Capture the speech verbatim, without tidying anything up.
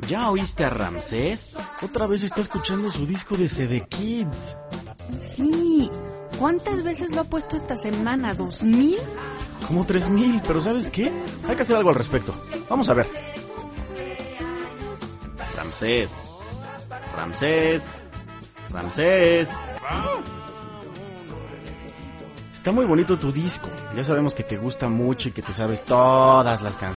¿Ya oíste a Ramsés? Otra vez está escuchando su disco de C D Kids. Sí. ¿Cuántas veces lo ha puesto esta semana? ¿Dos mil? Como tres mil, pero ¿sabes qué? Hay que hacer algo al respecto. Vamos a ver. Ramsés. Ramsés. Ramsés. Está muy bonito tu disco. Ya sabemos que te gusta mucho y que te sabes todas las canciones.